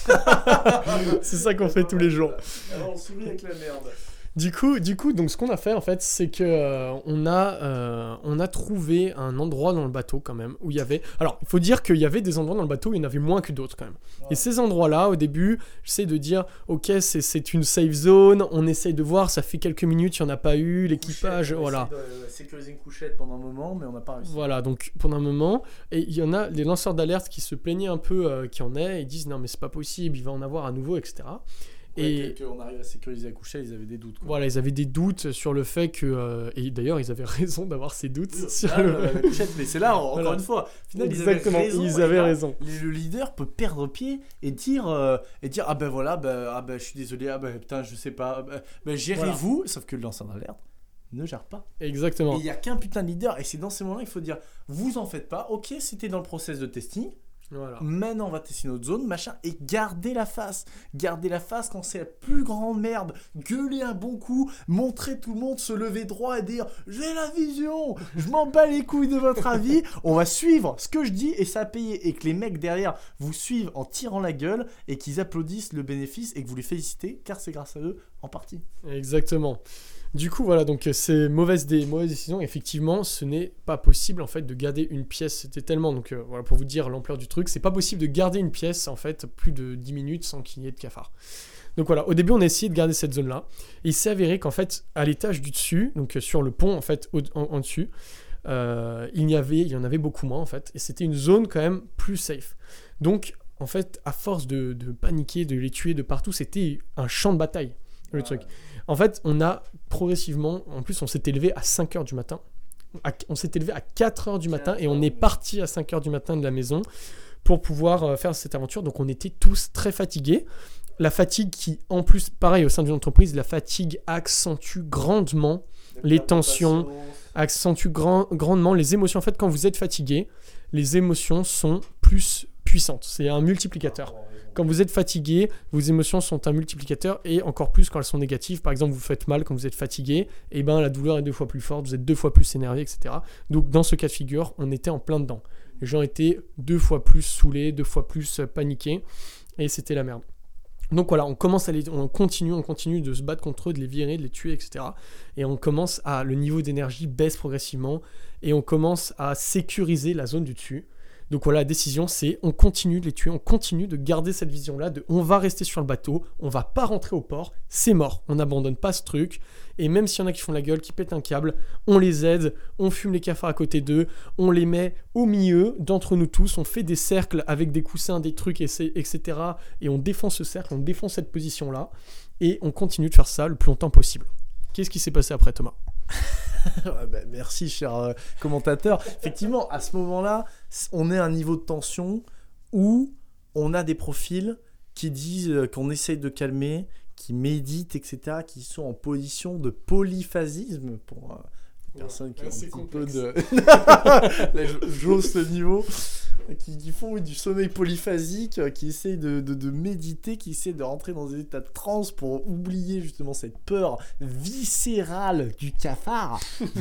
C: C'est ça qu'on fait tous les jours.
B: Alors on sourit avec la merde.
C: Du coup, du coup, donc ce qu'on a fait en fait, c'est que euh, on a, euh, on a trouvé un endroit dans le bateau quand même où il y avait. Alors, il faut dire qu'il y avait des endroits dans le bateau où il y en avait moins que d'autres quand même. Ouais. Et ces endroits-là, au début, j'essaie de dire, ok, c'est, c'est une safe zone. On essaye de voir, ça fait quelques minutes, il n'y en a pas eu, l'équipage,
B: couchette,
C: voilà.
B: On essaie de sécuriser une couchette pendant un moment, mais on n'a pas réussi.
C: Voilà, donc pendant un moment, et il y en a les lanceurs d'alerte qui se plaignaient un peu euh, qu'il y en ait, et ils disent non mais c'est pas possible, il va en avoir à nouveau, et cetera.
B: Et qu'on arrive à sécuriser la couchette, ils avaient des doutes. Quoi.
C: Voilà, ils avaient des doutes sur le fait que... Euh, et d'ailleurs, ils avaient raison d'avoir ces doutes.
B: Oui,
C: sur
B: là,
C: le...
B: la couchette, mais c'est là, encore
C: voilà.
B: une fois. Finalement,
C: exactement,
B: ils avaient raison.
C: Ils avaient
B: là,
C: raison.
B: Le leader peut perdre pied et dire, euh, et dire ah ben voilà, ben, ah ben je suis désolé, ah ben putain, je sais pas, ben, ben gérez-vous. Voilà. Sauf que le lanceur d'alerte ne gère pas.
C: Exactement.
B: Et il n'y a qu'un putain de leader. Et c'est dans ces moments-là, il faut dire, vous en faites pas, ok, c'était dans le process de testing.
C: Voilà.
B: Maintenant on va tester notre zone, machin, et garder la face. Garder la face quand c'est la plus grande merde. Gueuler un bon coup, montrer tout le monde, se lever droit et dire j'ai la vision, je m'en bats les couilles de votre avis. On va suivre ce que je dis et ça a payé. Et que les mecs derrière vous suivent en tirant la gueule et qu'ils applaudissent le bénéfice et que vous les félicitez car c'est grâce à eux en partie.
C: Exactement. Du coup, voilà, donc c'est mauvaise, des, mauvaise décision. Effectivement, ce n'est pas possible en fait de garder une pièce. C'était tellement, donc euh, voilà, pour vous dire l'ampleur du truc, c'est pas possible de garder une pièce en fait plus de dix minutes sans qu'il y ait de cafards. Donc voilà, au début, on a essayé de garder cette zone-là. Et il s'est avéré qu'en fait, à l'étage du dessus, donc euh, sur le pont en fait, au, en, en dessus, euh, il y avait, il y en avait beaucoup moins en fait, et c'était une zone quand même plus safe. Donc en fait, à force de, de paniquer, de les tuer de partout, c'était un champ de bataille. Le ouais. truc. En fait, on a progressivement, en plus, on s'est élevé à cinq heures du matin. À, on s'est élevé à quatre heures du matin et on est parti à cinq heures du matin de la maison pour pouvoir euh, faire cette aventure. Donc, on était tous très fatigués. La fatigue qui, en plus, pareil, au sein d'une entreprise, la fatigue accentue grandement les tensions, accentue grand, grandement les émotions. En fait, quand vous êtes fatigué, les émotions sont plus puissantes. C'est un multiplicateur. Quand vous êtes fatigué, vos émotions sont un multiplicateur et encore plus quand elles sont négatives. Par exemple, vous faites mal quand vous êtes fatigué, et ben la douleur est deux fois plus forte, vous êtes deux fois plus énervé, et cetera. Donc dans ce cas de figure, on était en plein dedans. Les gens étaient deux fois plus saoulés, deux fois plus paniqués, et c'était la merde. Donc voilà, on commence à les, on continue, on continue de se battre contre eux, de les virer, de les tuer, et cetera. Et on commence à, le niveau d'énergie baisse progressivement, et on commence à sécuriser la zone du dessus. Donc voilà, la décision, c'est on continue de les tuer, on continue de garder cette vision-là de on va rester sur le bateau, on va pas rentrer au port, c'est mort, on n'abandonne pas ce truc. Et même s'il y en a qui font la gueule, qui pètent un câble, on les aide, on fume les cafards à côté d'eux, on les met au milieu d'entre nous tous, on fait des cercles avec des coussins, des trucs, et cetera. Et on défend ce cercle, on défend cette position-là, et on continue de faire ça le plus longtemps possible. Qu'est-ce qui s'est passé après, Thomas ?
B: bah, merci cher euh, commentateur. Effectivement, à ce moment-là, on est à un niveau de tension où on a des profils qui disent euh, qu'on essaye de calmer, qui méditent, et cetera, qui sont en position de polyphasisme pour euh, les personnes qui
C: là,
B: ont un
C: c'est
B: petit
C: complexe.
B: peu de... Là, je- j'ose ce niveau. Qui, qui font oui, du sommeil polyphasique, euh, qui essayent de, de, de méditer, qui essayent de rentrer dans des états de transe pour oublier justement cette peur viscérale du cafard.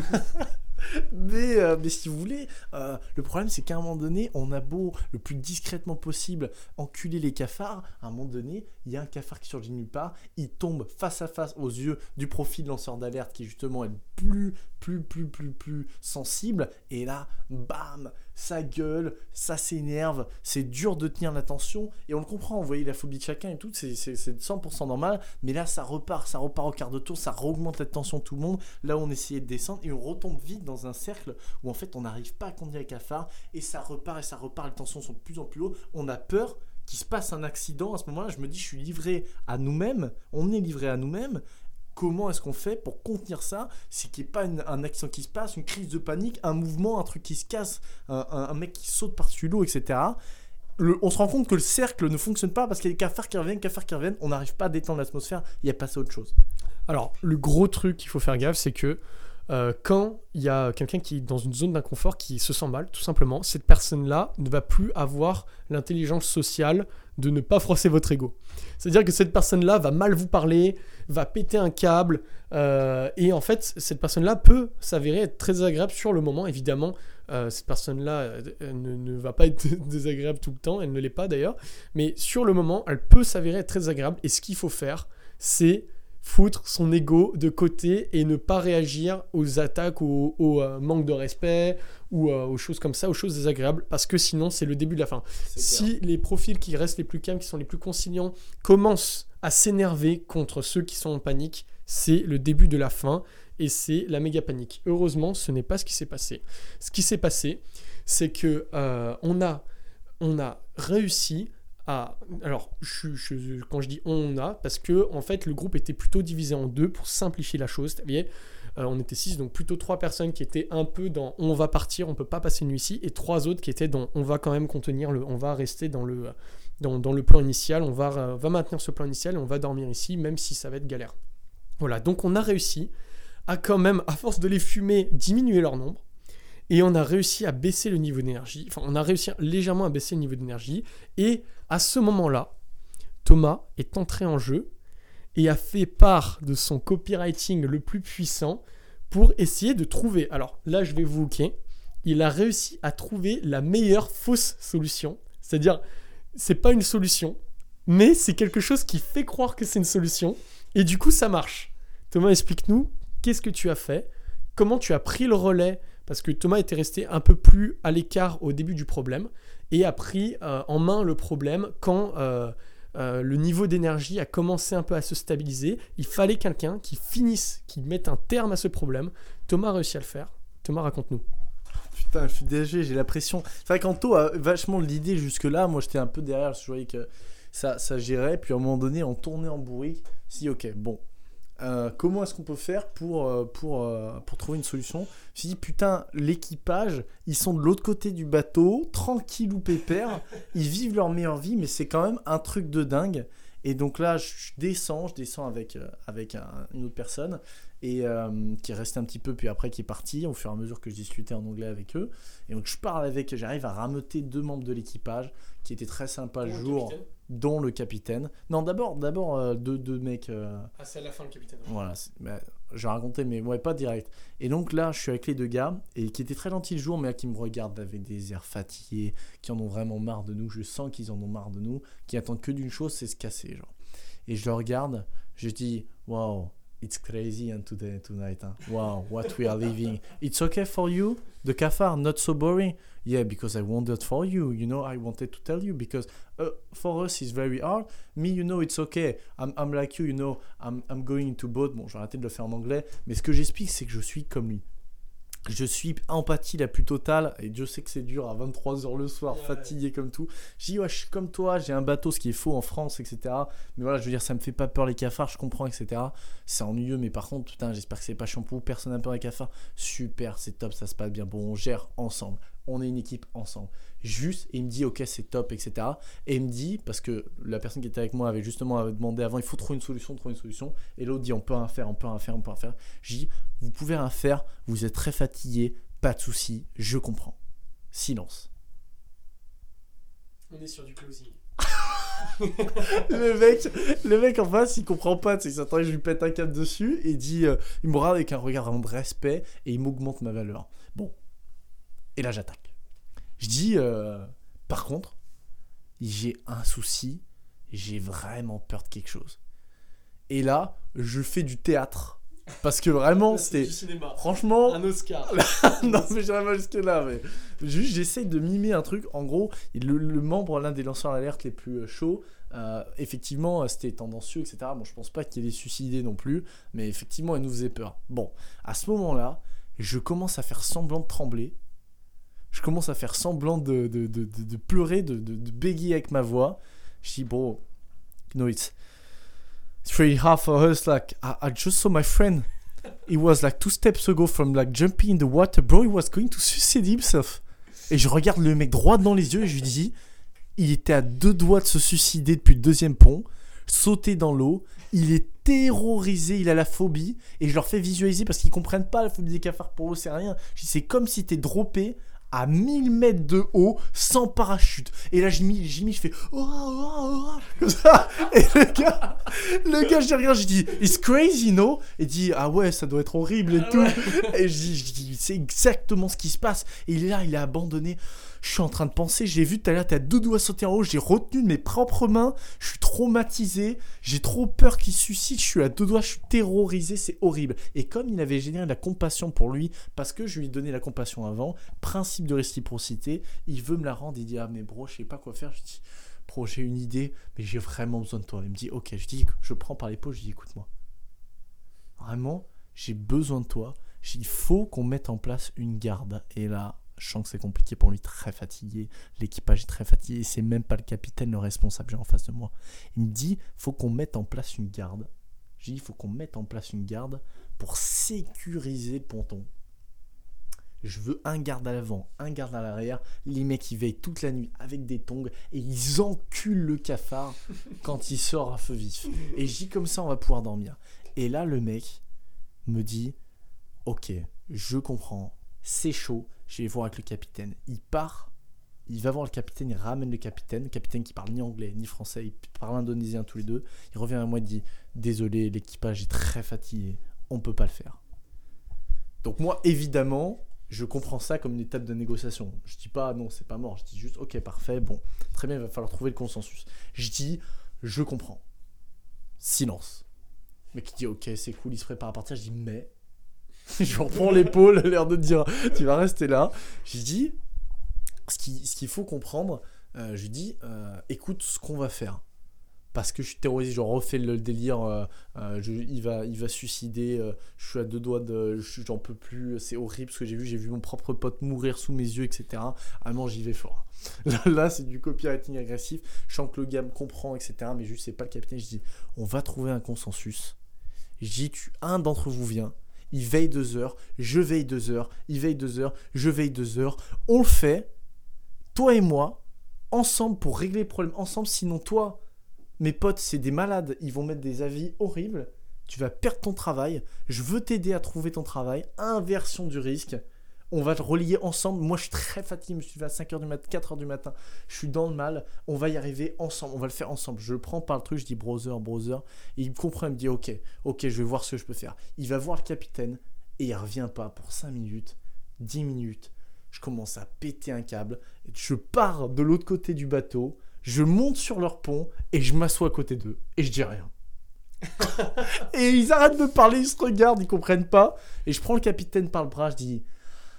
B: Mais, euh, mais si vous voulez, euh, le problème c'est qu'à un moment donné, on a beau le plus discrètement possible enculer les cafards, à un moment donné, il y a un cafard qui surgit de nulle part, il tombe face à face aux yeux du profil lanceur d'alerte qui justement est plus, plus, plus, plus, plus sensible, et là, bam, ça gueule, ça s'énerve, c'est dur de tenir l'attention, et on le comprend, vous voyez la phobie de chacun et tout, c'est, c'est, c'est cent pour cent normal, mais là ça repart, ça repart au quart de tour, ça augmente la tension de tout le monde, là où on essayait de descendre, et on retombe vite dans un cercle où en fait on n'arrive pas à contenir les cafards, et ça repart et ça repart, les tensions sont de plus en plus hautes, on a peur qu'il se passe un accident. À ce moment-là, je me dis, je suis livré à nous-mêmes, on est livré à nous-mêmes. Comment est-ce qu'on fait pour contenir ça? C'est qu'il n'y ait pas une, un accident qui se passe, une crise de panique, un mouvement, un truc qui se casse, un, un, un mec qui saute par-dessus l'eau, et cetera. Le, on se rend compte que le cercle ne fonctionne pas parce qu'il y a des cafards qui reviennent, cafards qui reviennent, on n'arrive pas à détendre l'atmosphère, il y a passé à autre chose.
C: Alors, le gros truc qu'il faut faire gaffe, c'est que euh, quand il y a quelqu'un qui est dans une zone d'inconfort, qui se sent mal, tout simplement, cette personne-là ne va plus avoir l'intelligence sociale de ne pas froisser votre ego. C'est-à-dire que cette personne-là va mal vous parler, va péter un câble, euh, et en fait, cette personne-là peut s'avérer être très agréable sur le moment. Évidemment, euh, cette personne-là euh, ne, ne va pas être désagréable tout le temps, elle ne l'est pas d'ailleurs, mais sur le moment, elle peut s'avérer être très agréable, et ce qu'il faut faire, c'est foutre son ego de côté et ne pas réagir aux attaques, au, au euh, manque de respect ou euh, aux choses comme ça, aux choses désagréables, parce que sinon c'est le début de la fin.
B: C'est
C: Si les profils qui restent les plus calmes, qui sont les plus conciliants, commencent à s'énerver contre ceux qui sont en panique, c'est le début de la fin et c'est la méga panique. Heureusement, ce n'est pas ce qui s'est passé. Ce qui s'est passé, c'est que euh, on a, on a réussi à... Alors, je, je, quand je dis on a, parce que en fait, le groupe était plutôt divisé en deux pour simplifier la chose. Vous voyez, euh, on était six, donc plutôt trois personnes qui étaient un peu dans on va partir, on peut pas passer une nuit ici, et trois autres qui étaient dans on va quand même contenir, le, on va rester dans le, dans, dans le plan initial, on va, euh, va maintenir ce plan initial et on va dormir ici, même si ça va être galère. Voilà, donc on a réussi à quand même, à force de les fumer, diminuer leur nombre. Et on a réussi à baisser le niveau d'énergie. Enfin, on a réussi légèrement à baisser le niveau d'énergie. Et à ce moment-là, Thomas est entré en jeu et a fait part de son copywriting le plus puissant pour essayer de trouver. Alors là, je vais vous hooker. Il a réussi à trouver la meilleure fausse solution. C'est-à-dire, c'est pas une solution, mais c'est quelque chose qui fait croire que c'est une solution. Et du coup, ça marche. Thomas, explique-nous, qu'est-ce que tu as fait? Comment tu as pris le relais? Parce que Thomas était resté un peu plus à l'écart au début du problème et a pris euh, en main le problème quand euh, euh, le niveau d'énergie a commencé un peu à se stabiliser. Il fallait quelqu'un qui finisse, qui mette un terme à ce problème. Thomas a réussi à le faire. Thomas, raconte-nous.
B: Putain, je suis D G, j'ai la pression. C'est vrai qu'Anto a vachement l'idée jusque-là. Moi, j'étais un peu derrière, je voyais que ça, ça gérait. Puis à un moment donné, on tournait en bourrique. Si, ok, bon. Euh, comment est-ce qu'on peut faire pour, euh, pour, euh, pour trouver une solution? Je me suis dit, putain, l'équipage, ils sont de l'autre côté du bateau, tranquille ou pépère, ils vivent leur meilleure vie, mais c'est quand même un truc de dingue. Et donc là, je descends, je descends avec, euh, avec un, une autre personne et euh, qui est restée un petit peu, puis après qui est partie au fur et à mesure que je discutais en anglais avec eux. Et donc je parle avec, j'arrive à rameuter deux membres de l'équipage qui étaient très sympas le jour, dont le capitaine. Non, d'abord, d'abord euh, deux, deux mecs. Euh,
C: ah, c'est à la fin le capitaine.
B: Voilà, bah, j'ai raconté, mais ouais, pas direct. Et donc là, je suis avec les deux gars, et qui étaient très gentils le jour, mais là, qui me regardent avec des airs fatigués, qui en ont vraiment marre de nous. Je sens qu'ils en ont marre de nous, qui attendent que d'une chose, c'est se casser, genre. Et je le regarde, je dis, wow, it's crazy hein, today, tonight. Hein. Wow, what we are living. It's okay for you, the cafard, not so boring. Yeah, because I wondered for you, you know, I wanted to tell you, because uh, for us it's very hard. Me, you know, it's okay. I'm, I'm like you, you know, I'm, I'm going into boat. Bon, j'ai arrêté de le faire en anglais, mais ce que j'explique, c'est que je suis comme lui. Je suis empathie la plus totale, et Dieu sait que c'est dur à vingt-trois heures le soir, ouais, fatigué comme tout. Je dis, ouais, je suis comme toi, j'ai un bateau, ce qui est faux en France, et cetera. Mais voilà, je veux dire, ça me fait pas peur les cafards, je comprends, et cetera. C'est ennuyeux, mais par contre, putain, j'espère que c'est pas chiant pour vous, personne n'a peur les cafards. Super, c'est top, ça se passe bien. Bon, on gère ensemble. On est une équipe ensemble. Juste, et il me dit ok c'est top, et cetera. Et il me dit, parce que la personne qui était avec moi avait justement demandé avant, il faut trouver une solution, trouver une solution. Et l'autre dit on peut rien faire, on peut rien faire, on peut rien faire. Je dis vous pouvez rien faire, vous êtes très fatigué, pas de souci, je comprends. Silence.
C: On est sur du closing.
B: le mec, le mec en face, il comprend pas, il s'attendait que je lui pète un câble dessus et il dit, euh, il me regarde avec un regard vraiment de respect et il m'augmente ma valeur. Bon, et là j'attaque. Je dis, euh, par contre, j'ai un souci, j'ai vraiment peur de quelque chose. Et là, je fais du théâtre. Parce que vraiment,
C: là,
B: c'était.
C: Du cinéma.
B: Franchement.
C: Un Oscar.
B: non, mais j'irai pas jusque-là. Mais... Juste, j'essaye de mimer un truc. En gros, le, le membre, l'un des lanceurs d'alerte les plus chauds, euh, effectivement, c'était tendancieux, et cetera. Bon, je pense pas qu'il ait suicidé non plus. Mais effectivement, il nous faisait peur. Bon, à ce moment-là, je commence à faire semblant de trembler. Je commence à faire semblant de, de, de, de, de pleurer, de, de, de bégayer avec ma voix. Je dis, bro, no, it's. It's really hard for us. Like, I, I just saw my friend. He was like two steps ago from like jumping in the water. Bro, he was going to suicide himself. Et je regarde le mec droit dans les yeux et je lui dis, il était à deux doigts de se suicider depuis le deuxième pont, sauter dans l'eau. Il est terrorisé, il a la phobie. Et je leur fais visualiser parce qu'ils comprennent pas la phobie des cafards. Pour eux, c'est rien. Je dis, c'est comme si t'es droppé à mille mètres de haut, sans parachute. Et là, Jimmy, Jimmy je fais oh, oh, oh, oh, comme ça. Et le gars, le gars, je dis rien, je dis it's crazy, no? Et il dit ah ouais, ça doit être horrible et tout. Et je dis, je dis c'est exactement ce qui se passe. Et il est là, il est abandonné. Je suis en train de penser, j'ai vu tout à l'heure, t'as deux doigts sauter en haut, j'ai retenu de mes propres mains, je suis traumatisé, j'ai trop peur qu'il suicide, je suis à deux doigts, je suis terrorisé, c'est horrible. Et comme il avait généré de la compassion pour lui, parce que je lui ai donné la compassion avant, principe de réciprocité, il veut me la rendre, il dit ah mais bro, je sais pas quoi faire, je dis bro, j'ai une idée, mais j'ai vraiment besoin de toi. Il me dit ok, je dis, je prends par l'épaule, je dis écoute-moi, vraiment, j'ai besoin de toi, je dis, il faut qu'on mette en place une garde. Et là, je sens que c'est compliqué pour lui, très fatigué. L'équipage est très fatigué. C'est même pas le capitaine, le responsable, j'ai en face de moi. Il me dit, faut qu'on mette en place une garde. Je dis, il faut qu'on mette en place une garde pour sécuriser le ponton. Je veux un garde à l'avant, un garde à l'arrière. Les mecs, ils veillent toute la nuit avec des tongs et ils enculent le cafard quand il sort à feu vif. Et je dis, comme ça, on va pouvoir dormir. Et là, le mec me dit, ok, je comprends, c'est chaud. Je vais voir avec le capitaine. Il part, il va voir le capitaine, il ramène le capitaine. Le capitaine qui parle ni anglais ni français, il parle indonésien tous les deux. Il revient à moi et dit désolé, l'équipage est très fatigué, on peut pas le faire. Donc moi, évidemment, je comprends ça comme une étape de négociation. Je dis pas non, c'est pas mort. Je dis juste ok, parfait, bon, très bien, il va falloir trouver le consensus. Je dis je comprends. Silence. Le mec qui dit ok, c'est cool, il se prépare à partir. Je dis mais. Je reprends l'épaule, l'air de dire tu vas rester là. Je dis ce, qui, ce qu'il faut comprendre, euh, je dis euh, écoute ce qu'on va faire. Parce que je suis terrorisé, je refais le délire, euh, euh, je, il, va, il va suicider, euh, je suis à deux doigts de. J'en peux plus, c'est horrible ce que j'ai vu, j'ai vu mon propre pote mourir sous mes yeux, et cetera. Ah non, j'y vais fort. Là, là c'est du copywriting agressif, je sens que le gars me comprend, et cetera. Mais juste, c'est pas le capitaine, je dis on va trouver un consensus. Je dis tu, un d'entre vous vient. Il veille deux heures, je veille deux heures, il veille deux heures, je veille deux heures. On le fait, toi et moi, ensemble pour régler le problème, ensemble. Sinon, toi, mes potes, c'est des malades, ils vont mettre des avis horribles. Tu vas perdre ton travail. Je veux t'aider à trouver ton travail. Inversion du risque. On va te relier ensemble. Moi, je suis très fatigué. Je me suis levé à cinq heures du matin, quatre heures du matin. Je suis dans le mal. On va y arriver ensemble. On va le faire ensemble. Je le prends par le truc. Je dis browser, browser. Et il me comprend. Il me dit ok, ok, je vais voir ce que je peux faire. Il va voir le capitaine et il revient pas pour cinq minutes, dix minutes. Je commence à péter un câble. Je pars de l'autre côté du bateau. Je monte sur leur pont et je m'assois à côté d'eux. Et je dis rien. Et ils arrêtent de parler. Ils se regardent. Ils comprennent pas. Et je prends le capitaine par le bras. Je dis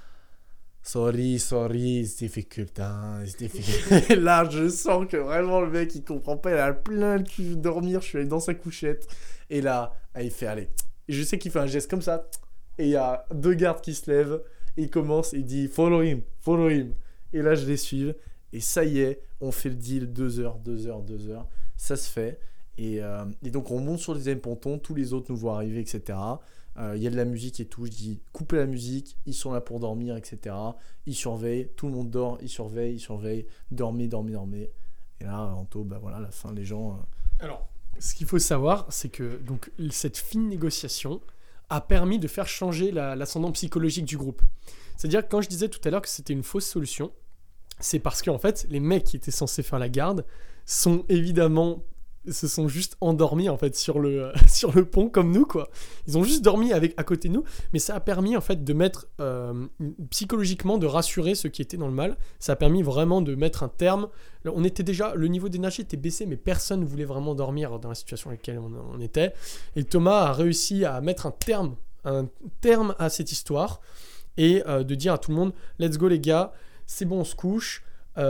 B: sorry, sorry, it's difficult, hein, it's difficult. Et là, je sens que vraiment le mec, il comprend pas, il a plein de cul de dormir, je suis allé dans sa couchette. Et là, il fait, allez. Et je sais qu'il fait un geste comme ça. Et il y a deux gardes qui se lèvent. Et il commence, il dit, follow him, follow him. Et là, je les suis. Et ça y est, on fait le deal, deux heures, deux heures, deux heures. Ça se fait. Et, euh, et donc on monte sur le deuxième ponton, tous les autres nous voient arriver, et cetera. Il euh, y a de la musique et tout, je dis coupez la musique, ils sont là pour dormir, et cetera. Ils surveillent, tout le monde dort, ils surveillent, ils surveillent, dormez, dormez, dormez. Et là, Anto, bah voilà, à la fin, les gens... Euh...
C: Alors, ce qu'il faut savoir, c'est que donc, cette fine négociation a permis de faire changer la, l'ascendant psychologique du groupe. C'est-à-dire que quand je disais tout à l'heure que c'était une fausse solution, c'est parce qu'en fait, les mecs qui étaient censés faire la garde sont évidemment... se sont juste endormis en fait sur le, euh, sur le pont comme nous quoi. Ils ont juste dormi avec, à côté de nous, mais ça a permis en fait de mettre euh, psychologiquement, de rassurer ceux qui étaient dans le mal. Ça a permis vraiment de mettre un terme. On était déjà, le niveau d'énergie était baissé, mais personne ne voulait vraiment dormir dans la situation dans laquelle on, on était. Et Thomas a réussi à mettre un terme, un terme à cette histoire et euh, de dire à tout le monde, let's go les gars, c'est bon, on se couche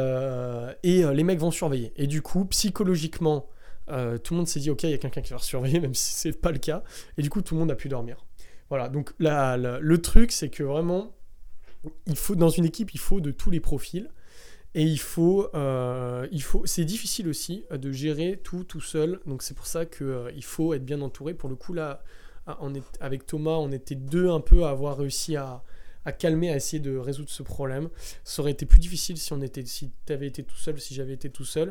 C: euh, et euh, les mecs vont surveiller. Et du coup, psychologiquement, Euh, tout le monde s'est dit ok, il y a quelqu'un qui va surveiller, même si c'est pas le cas, et du coup tout le monde a pu dormir. Voilà, donc la, la, le truc c'est que vraiment il faut, dans une équipe il faut de tous les profils, et il faut, euh, il faut c'est difficile aussi de gérer tout tout seul, donc c'est pour ça qu'il euh, faut être bien entouré. Pour le coup là, on est, avec Thomas on était deux un peu à avoir réussi à, à calmer, à essayer de résoudre ce problème. Ça aurait été plus difficile si on était, si t'avais été tout seul, si j'avais été tout seul.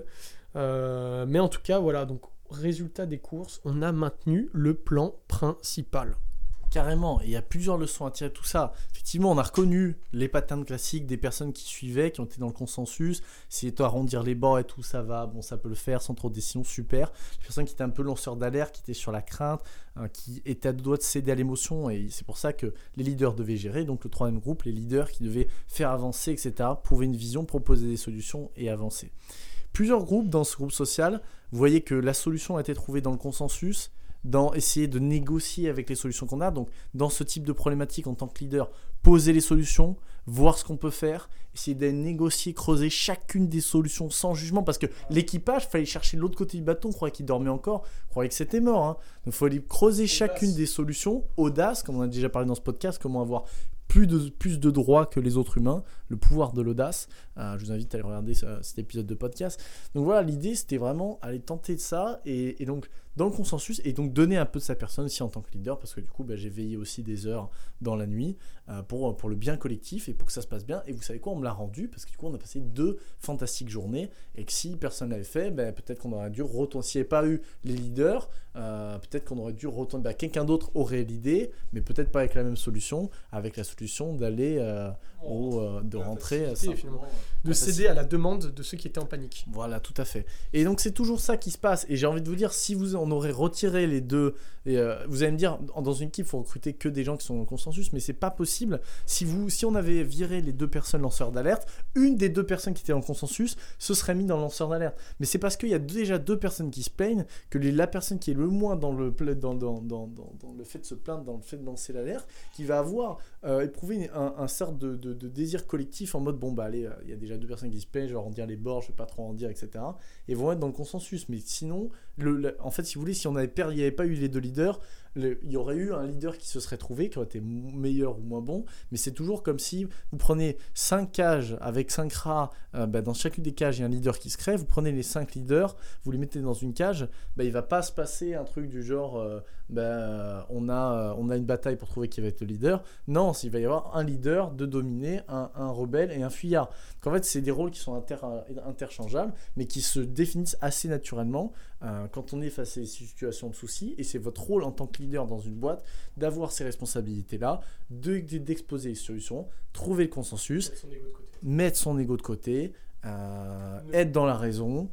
C: Euh, mais en tout cas, voilà, donc résultat des courses, on a maintenu le plan principal.
B: Carrément, et il y a plusieurs leçons à tirer de tout ça. Effectivement, on a reconnu les patterns classiques des personnes qui suivaient, qui ont été dans le consensus. Si tu arrondir les bords et tout, ça va, bon, ça peut le faire sans trop de décision, super. Les personnes qui étaient un peu lanceurs d'alerte, qui étaient sur la crainte, hein, qui étaient à deux doigts de céder à l'émotion, et c'est pour ça que les leaders devaient gérer. Donc le troisième groupe, les leaders qui devaient faire avancer, et cetera, prouver une vision, proposer des solutions et avancer. Plusieurs groupes dans ce groupe social, vous voyez que la solution a été trouvée dans le consensus, dans essayer de négocier avec les solutions qu'on a. Donc, dans ce type de problématique, en tant que leader, poser les solutions, voir ce qu'on peut faire, essayer de négocier, creuser chacune des solutions sans jugement, parce que l'équipage, il fallait chercher de l'autre côté du bâton, croyait qu'il dormait encore, croyait que c'était mort. Hein. Donc, il fallait creuser audace. Chacune des solutions, audace, comme on a déjà parlé dans ce podcast, comment avoir plus de, plus de droits que les autres humains, le pouvoir de l'audace. Euh, je vous invite à aller regarder ce, cet épisode de podcast. Donc voilà, l'idée c'était vraiment aller tenter de ça, et, et donc dans le consensus, et donc donner un peu de sa personne aussi en tant que leader, parce que du coup bah, j'ai veillé aussi des heures dans la nuit euh, pour, pour le bien collectif et pour que ça se passe bien. Et vous savez quoi, on me l'a rendu, parce que du coup on a passé deux fantastiques journées, et que si personne l'avait fait, bah, peut-être qu'on aurait dû retourner, s'il n'y avait pas eu les leaders, euh, peut-être qu'on aurait dû retourner, bah, quelqu'un d'autre aurait l'idée, mais peut-être pas avec la même solution, avec la solution d'aller euh, au, euh, de rentrer
C: ça, de céder à la demande de ceux qui étaient en panique.
B: Voilà, tout à fait. Et donc c'est toujours ça qui se passe, et j'ai envie de vous dire, si vous en aurez retiré les deux, et euh, vous allez me dire, dans une équipe il faut recruter que des gens qui sont en consensus, mais c'est pas possible. Si, vous, si on avait viré les deux personnes lanceurs d'alerte, une des deux personnes qui étaient en consensus se serait mise dans le lanceur d'alerte. Mais c'est parce qu'il y a déjà deux personnes qui se plaignent que les, la personne qui est le moins dans le, dans, dans, dans, dans, dans le fait de se plaindre, dans le fait de lancer l'alerte, qui va avoir euh, éprouvé un, un sorte de, de, de désir collectif en mode bon bah allez, il y a déjà deux personnes qui se plaignent, je vais arrondir les bords, je vais pas trop arrondir, et cetera. Et vont être dans le consensus. Mais sinon, le, le, en fait, si vous voulez, si on avait perdu, il n'y avait pas eu les deux leaders, le, il y aurait eu un leader qui se serait trouvé, qui aurait été meilleur ou moins bon. Mais c'est toujours comme si vous prenez cinq cages avec cinq rats, euh, bah, dans chacune des cages il y a un leader qui se crée, vous prenez les cinq leaders, vous les mettez dans une cage, bah, il ne va pas se passer un truc du genre euh, bah, on, a, on a une bataille pour trouver qui va être le leader. Non, il va y avoir un leader, deux dominés, un, un rebelle et un fuyard. Donc en fait c'est des rôles qui sont inter, interchangeables, mais qui se définissent assez naturellement euh, quand on est face à des situations de soucis, et c'est votre rôle en tant que leader dans une boîte d'avoir ces responsabilités-là, de, d'exposer les solutions, trouver le consensus,
C: mettre son ego de côté,
B: mettre son ego de côté euh, être dans la raison.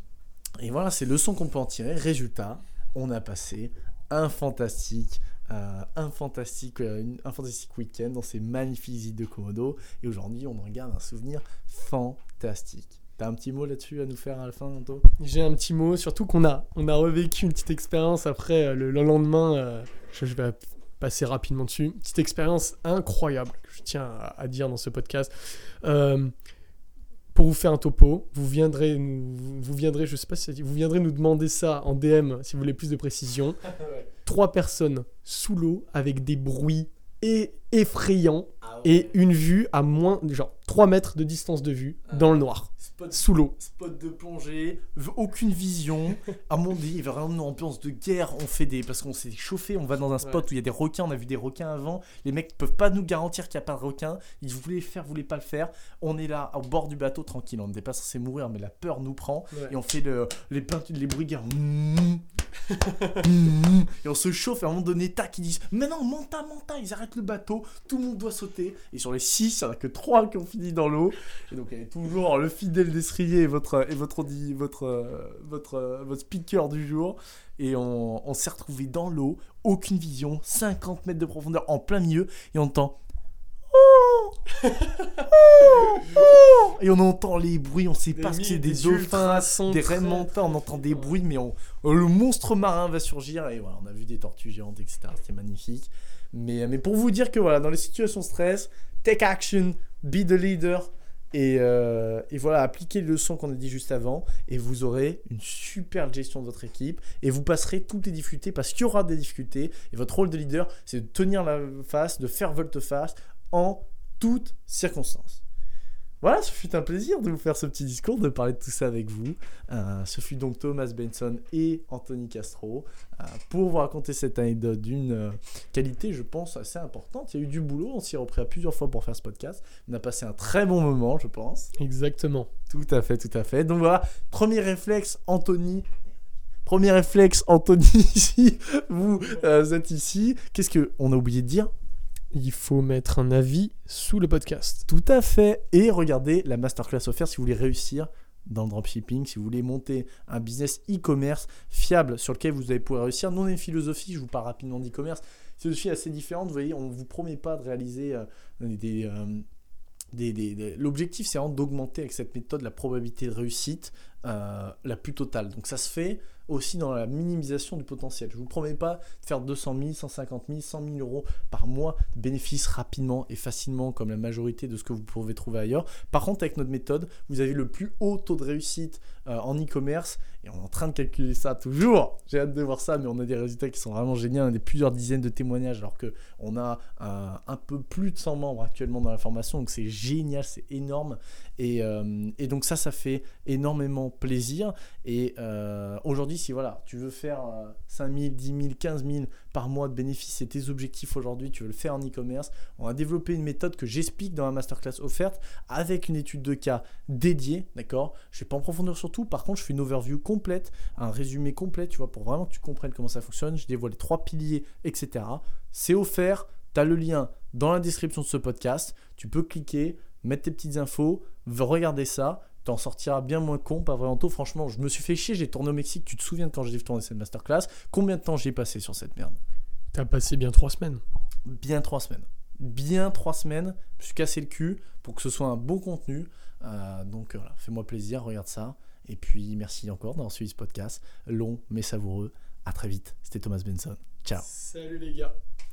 B: Et voilà, c'est le leçon qu'on peut en tirer. Résultat, on a passé un fantastique, euh, un fantastique, euh, un fantastique week-end dans ces magnifiques îles de Komodo. Et aujourd'hui, on en garde un souvenir fantastique. T'as un petit mot là-dessus à nous faire à la fin, Anto ?
C: J'ai un petit mot, surtout qu'on a, on a revécu une petite expérience après euh, le, le lendemain. Euh, je, je vais passer rapidement dessus. Une petite expérience incroyable que je tiens à, à dire dans ce podcast. Euh, Pour vous faire un topo, vous viendrez, nous, vous viendrez, je sais pas si ça dit, vous viendrez nous demander ça en D M si vous voulez plus de précision. Ouais. Trois personnes sous l'eau avec des bruits et effrayant
B: Ah ouais.
C: et une vue à moins, genre trois mètres de distance de vue
B: Ah.
C: dans le noir,
B: Spot,
C: sous l'eau.
B: spot de plongée, v- aucune vision. À mon dieu, il y avait vraiment une ambiance de guerre. On fait des. Parce qu'on s'est chauffé, on va dans un spot
C: Ouais.
B: où il y a des requins. On a vu des requins avant. Les mecs peuvent pas nous garantir qu'il n'y a pas de requins. Ils voulaient le faire, voulaient pas le faire. On est là, au bord du bateau, tranquille. On n'était pas censé mourir, mais la peur nous prend.
C: Ouais.
B: Et on fait le, les, peintu- les bruits de guerre. Mmh. Et on se chauffe. Et à un moment donné, tac, ils disent mais non, monta, monta. Ils arrêtent le bateau. Tout le monde doit sauter. Et sur les six, il n'y en a que trois qui ont fini dans l'eau. Et donc, il y avait toujours le fidèle destrier et votre, et votre, audi- votre, euh, votre, euh, votre speaker du jour. Et on, on s'est retrouvés dans l'eau. Aucune vision. cinquante mètres de profondeur en plein milieu. Et on entend. Oh, oh, oh. Et on entend les bruits. On sait pas ce que c'est, des dauphins, des raimentins. On entend des bruits, mais on, le monstre marin va surgir. Et voilà, on a vu des tortues géantes, et cetera. C'était magnifique. Mais, mais pour vous dire que voilà, dans les situations stress, take action, be the leader. Et, euh, et voilà, appliquez les leçons qu'on a dit juste avant. Et vous aurez une super gestion de votre équipe. Et vous passerez toutes les difficultés parce qu'il y aura des difficultés. Et votre rôle de leader, c'est de tenir la face, de faire volte-face en toutes circonstances. Voilà, ce fut un plaisir de vous faire ce petit discours, de parler de tout ça avec vous. Euh, ce fut donc Thomas Benson et Anthony Castro euh, pour vous raconter cette anecdote d'une euh, qualité, je pense, assez importante. Il y a eu du boulot, on s'y est repris à plusieurs fois pour faire ce podcast. On a passé un très bon moment, je pense.
C: Exactement.
B: Tout à fait, tout à fait. Donc voilà, premier réflexe, Anthony. Premier réflexe, Anthony, si vous euh, êtes ici. Qu'est-ce qu'on a oublié de dire ?
C: Il faut mettre un avis sous le podcast.
B: Tout à fait. Et regardez la masterclass offerte si vous voulez réussir dans le dropshipping, si vous voulez monter un business e-commerce fiable sur lequel vous allez pouvoir réussir. Nous, on a une philosophie, je vous parle rapidement d'e-commerce, philosophie assez différente. Vous voyez, on ne vous promet pas de réaliser euh, des... Euh, Des, des, des... L'objectif, c'est vraiment d'augmenter avec cette méthode la probabilité de réussite euh, la plus totale. Donc ça se fait aussi dans la minimisation du potentiel. Je ne vous promets pas de faire deux cent mille, cent cinquante mille, cent mille euros par mois de bénéfices rapidement et facilement comme la majorité de ce que vous pouvez trouver ailleurs. Par contre, avec notre méthode, vous avez le plus haut taux de réussite euh, en e-commerce et on est en train de calculer ça toujours. J'ai hâte de voir ça, mais on a des résultats qui sont vraiment géniaux. On a des plusieurs dizaines de témoignages alors qu'on a euh, un peu plus de cent membres actuellement dans la formation. Donc c'est génial, c'est énorme. Et, euh, et donc ça, ça fait énormément plaisir. Et euh, aujourd'hui, si voilà, tu veux faire euh, cinq mille, dix mille, quinze mille par mois de bénéfices, c'est tes objectifs aujourd'hui, tu veux le faire en e-commerce, on a développé une méthode que j'explique dans la masterclass offerte avec une étude de cas dédiée, d'accord ? Je ne vais pas en profondeur sur tout, par contre, je fais une overview complète, un résumé complet, tu vois, pour vraiment que tu comprennes comment ça fonctionne. Je dévoile les trois piliers, et cetera. C'est offert, tu as le lien dans la description de ce podcast, tu peux cliquer, mettre tes petites infos, regarder ça. T'en sortiras bien moins con, pas vraiment tôt. Franchement, je me suis fait chier, j'ai tourné au Mexique. Tu te souviens de quand j'ai tourné cette masterclass ? Combien de temps j'ai passé sur cette merde ?
C: T'as passé bien trois semaines.
B: Bien trois semaines. Bien trois semaines. Je me suis cassé le cul pour que ce soit un bon contenu. Euh, donc voilà, fais-moi plaisir, regarde ça. Et puis merci encore d'avoir suivi ce podcast. Long mais savoureux. À très vite. C'était Thomas Benson. Ciao.
C: Salut les gars.